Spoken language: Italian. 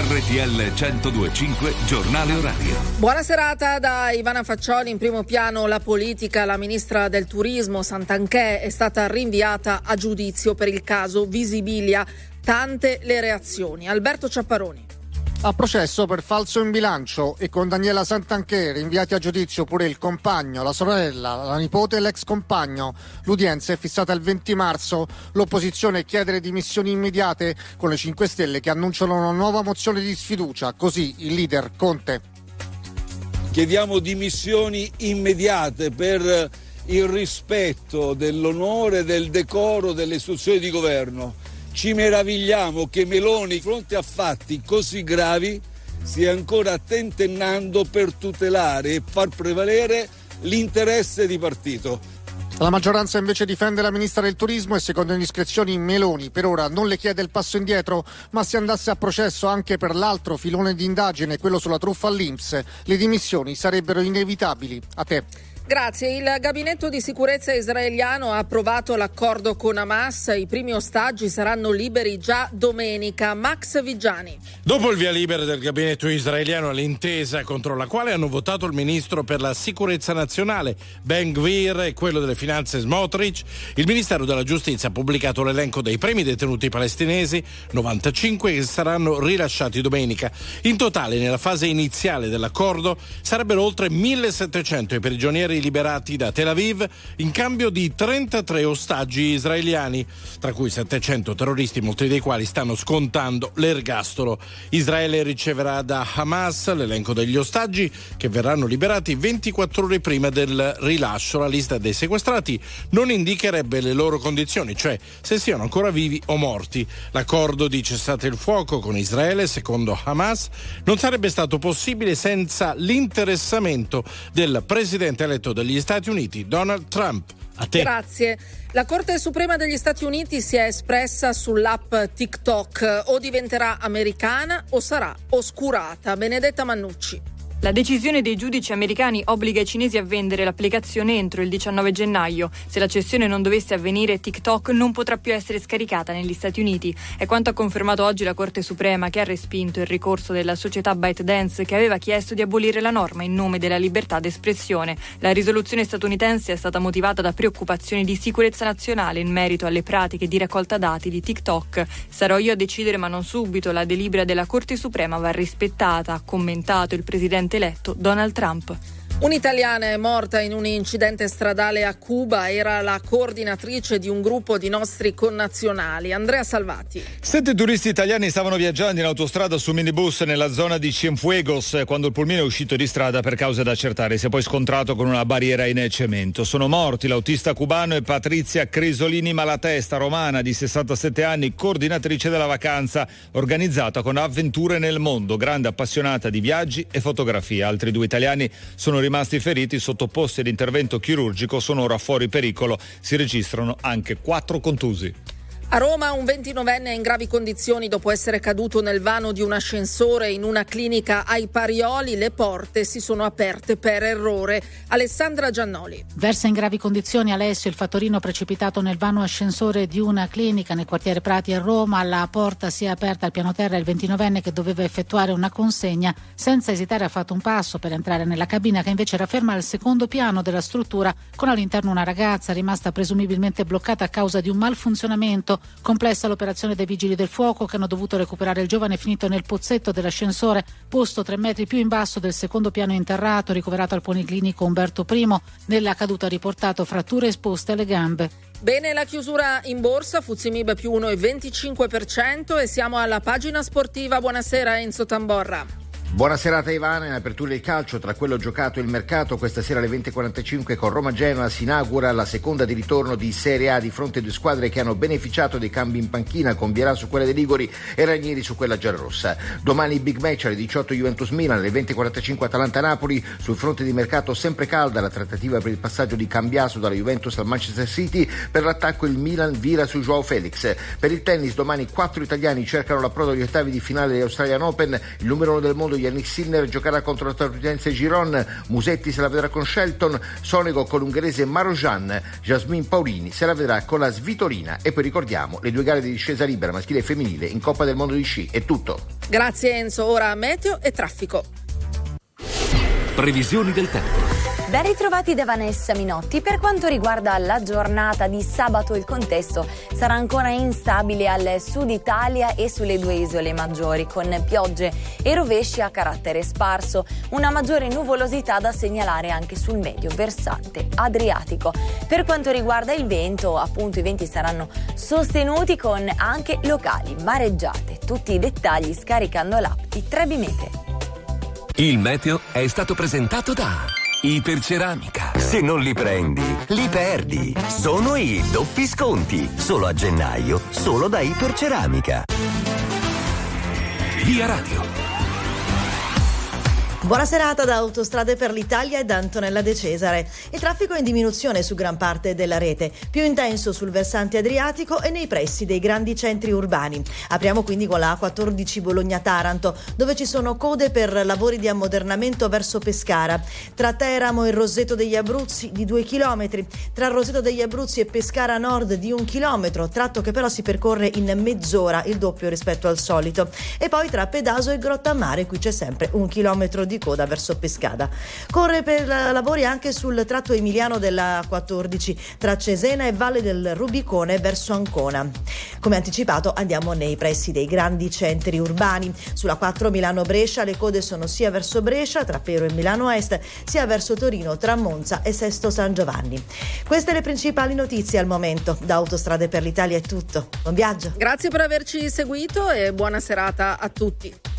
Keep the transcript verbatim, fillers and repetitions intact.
R T L centodue e cinque Giornale Orario. Buona serata da Ivana Faccioli. In primo piano la politica. La ministra del Turismo Santanchè è stata rinviata a giudizio per il caso Visibilia. Tante le reazioni. Alberto Ciapparoni. A processo per falso in bilancio e con Daniela Santanchè rinviati a giudizio pure il compagno, la sorella, la nipote e l'ex compagno. L'udienza è fissata il venti marzo. L'opposizione chiede le dimissioni immediate, con le cinque Stelle che annunciano una nuova mozione di sfiducia. Così il leader Conte. Chiediamo dimissioni immediate per il rispetto dell'onore, del decoro delle istituzioni di governo. Ci meravigliamo che Meloni, di fronte a fatti così gravi, stia ancora tentennando per tutelare e far prevalere l'interesse di partito. La maggioranza invece difende la ministra del Turismo e secondo indiscrezioni Meloni per ora non le chiede il passo indietro, ma se andasse a processo anche per l'altro filone di indagine, quello sulla truffa all'I N P S, le dimissioni sarebbero inevitabili. A te. Grazie. Il gabinetto di sicurezza israeliano ha approvato l'accordo con Hamas. I primi ostaggi saranno liberi già domenica. Max Vigiani. Dopo il via libera del gabinetto israeliano all'intesa contro la quale hanno votato il ministro per la sicurezza nazionale Ben Gvir e quello delle finanze Smotrich, il Ministero della Giustizia ha pubblicato l'elenco dei primi detenuti palestinesi, novantacinque, che saranno rilasciati domenica. In totale, nella fase iniziale dell'accordo, sarebbero oltre millesettecento i prigionieri liberati da Tel Aviv in cambio di trentatré ostaggi israeliani, tra cui settecento terroristi, molti dei quali stanno scontando l'ergastolo. Israele riceverà da Hamas l'elenco degli ostaggi che verranno liberati ventiquattro ore prima del rilascio. La lista dei sequestrati non indicherebbe le loro condizioni, cioè se siano ancora vivi o morti. L'accordo di cessate il fuoco con Israele, secondo Hamas, non sarebbe stato possibile senza l'interessamento del presidente eletto degli Stati Uniti, Donald Trump. A te. Grazie. La Corte Suprema degli Stati Uniti si è espressa sull'app TikTok. O diventerà americana o sarà oscurata. Benedetta Mannucci. La decisione dei giudici americani obbliga i cinesi a vendere l'applicazione entro il diciannove gennaio. Se la cessione non dovesse avvenire, TikTok non potrà più essere scaricata negli Stati Uniti. È quanto ha confermato oggi la Corte Suprema, che ha respinto il ricorso della società ByteDance, che aveva chiesto di abolire la norma in nome della libertà d'espressione. La risoluzione statunitense è stata motivata da preoccupazioni di sicurezza nazionale in merito alle pratiche di raccolta dati di TikTok. Sarò io a decidere, ma non subito. La delibera della Corte Suprema va rispettata, ha commentato il presidente eletto Donald Trump. Un'italiana è morta in un incidente stradale a Cuba, era la coordinatrice di un gruppo di nostri connazionali. Andrea Salvati. Sette turisti italiani stavano viaggiando in autostrada su minibus nella zona di Cienfuegos quando il pulmino è uscito di strada per cause da accertare. Si è poi scontrato con una barriera in cemento. Sono morti l'autista cubano e Patrizia Crisolini Malatesta, romana di sessantasette anni, coordinatrice della vacanza organizzata con Avventure nel Mondo, grande appassionata di viaggi e fotografia. Altri due italiani sono rimasti feriti, sottoposti ad intervento chirurgico, sono ora fuori pericolo. Si registrano anche quattro contusi. A Roma un ventinovenne è in gravi condizioni dopo essere caduto nel vano di un ascensore in una clinica ai Parioli. Le porte si sono aperte per errore. Alessandra Giannoli. Versa in gravi condizioni Alessio, il fattorino precipitato nel vano ascensore di una clinica nel quartiere Prati a Roma. La porta si è aperta al piano terra, il ventinovenne che doveva effettuare una consegna senza esitare ha fatto un passo per entrare nella cabina, che invece era ferma al secondo piano della struttura, con all'interno una ragazza rimasta presumibilmente bloccata a causa di un malfunzionamento. Complessa l'operazione dei vigili del fuoco, che hanno dovuto recuperare il giovane finito nel pozzetto dell'ascensore posto tre metri più in basso del secondo piano interrato, ricoverato al Policlinico Umberto I. Nella caduta ha riportato fratture esposte alle gambe. Bene, la chiusura in borsa, F T S E Mib più uno virgola venticinque per cento e siamo alla pagina sportiva. Buonasera Enzo Tamborra. Buona serata Ivana, in apertura il calcio, tra quello giocato e il mercato. Questa sera alle venti e quarantacinque con Roma-Genoa si inaugura la seconda di ritorno di Serie A, di fronte a due squadre che hanno beneficiato dei cambi in panchina, con Vierà su quella dei Liguri e Ranieri su quella giallorossa. Domani big match alle diciotto Juventus-Milan, alle venti e quarantacinque Atalanta-Napoli. Sul fronte di mercato sempre calda la trattativa per il passaggio di Cambiaso dalla Juventus al Manchester City. Per l'attacco il Milan vira su Joao Felix. Per il tennis domani quattro italiani cercano l'approdo agli ottavi di finale degli Australian Open. Il numero uno del mondo Yannick Sinner giocherà contro la statunitense Giron, Musetti se la vedrà con Shelton, Sonego con l'ungherese Marojan, Jasmine Paolini se la vedrà con la Svitolina. E poi ricordiamo le due gare di discesa libera maschile e femminile in Coppa del Mondo di sci. È tutto. Grazie Enzo, ora meteo e traffico. Previsioni del tempo. Ben ritrovati da Vanessa Minotti. Per quanto riguarda la giornata di sabato, il contesto sarà ancora instabile al sud Italia e sulle due isole maggiori, con piogge e rovesci a carattere sparso, una maggiore nuvolosità da segnalare anche sul medio versante adriatico. Per quanto riguarda il vento, appunto i venti saranno sostenuti con anche locali mareggiate. Tutti i dettagli scaricando l'app di Trebimete. Il meteo è stato presentato da Iperceramica. Se non li prendi, li perdi. Sono i doppi sconti. Solo a gennaio, solo da Iperceramica. Via Radio. Buona serata da Autostrade per l'Italia e da Antonella De Cesare. Il traffico è in diminuzione su gran parte della rete, più intenso sul versante adriatico e nei pressi dei grandi centri urbani. Apriamo quindi con la A quattordici Bologna-Taranto, dove ci sono code per lavori di ammodernamento verso Pescara. Tra Teramo e Roseto degli Abruzzi di due chilometri, tra Roseto degli Abruzzi e Pescara Nord di un chilometro, tratto che però si percorre in mezz'ora, il doppio rispetto al solito. E poi tra Pedaso e Grottammare, qui c'è sempre un chilometro di coda verso Pescada. Corre per lavori anche sul tratto emiliano della quattordici tra Cesena e Valle del Rubicone verso Ancona. Come anticipato andiamo nei pressi dei grandi centri urbani. Sulla quattro Milano-Brescia le code sono sia verso Brescia tra Pero e Milano Est, sia verso Torino tra Monza e Sesto San Giovanni. Queste le principali notizie al momento. Da Autostrade per l'Italia è tutto. Buon viaggio. Grazie per averci seguito e buona serata a tutti.